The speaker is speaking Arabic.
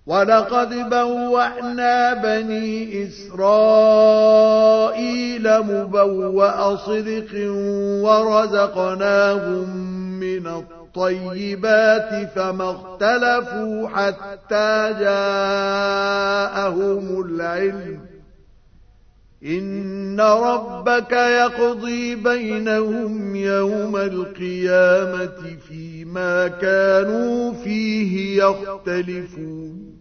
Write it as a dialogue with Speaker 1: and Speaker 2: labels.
Speaker 1: وَلَقَدْ بَوَّأْنَا بَنِي إِسْرَائِيلَ مُبَوَّأَ صِدْقٍ وَرَزَقْنَاهُم مِّنَ الطَّيِّبَاتِ فَمَا اخْتَلَفُوا حَتَّىٰ جَاءَهُمُ الْعِلْمُ ۚ إِنَّ رَبَّكَ يَقْضِي بَيْنَهُمْ يَوْمَ الْقِيَامَةِ فِيمَا كَانُوا فِيهِ يَخْتَلِفُونَ